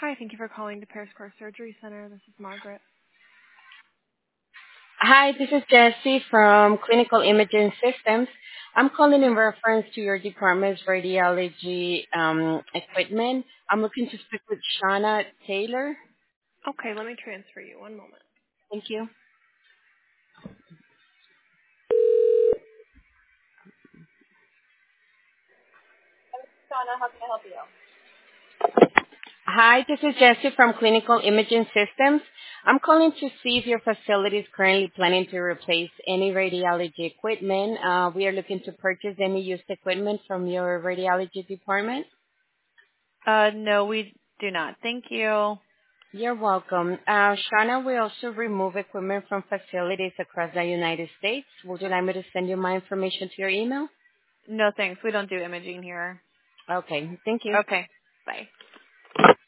Hi, thank you for calling the Paris Core Surgery Center. This is Margaret. Hi, this is Jessie from Clinical Imaging Systems. I'm calling in reference to your department's radiology equipment. I'm looking to speak with Shauna Taylor. Okay, let me transfer you. One moment. Thank you. Shauna, how can I help you? Hi, this is Jessie from Clinical Imaging Systems. I'm calling to see if your facility is currently planning to replace any radiology equipment. We are looking to purchase any used equipment from your radiology department. No, we do not. Thank you. You're welcome. Shauna, we also remove equipment from facilities across the United States. Would you like me to send you my information to your email? No, thanks. We don't do imaging here. Okay, thank you. Okay, bye.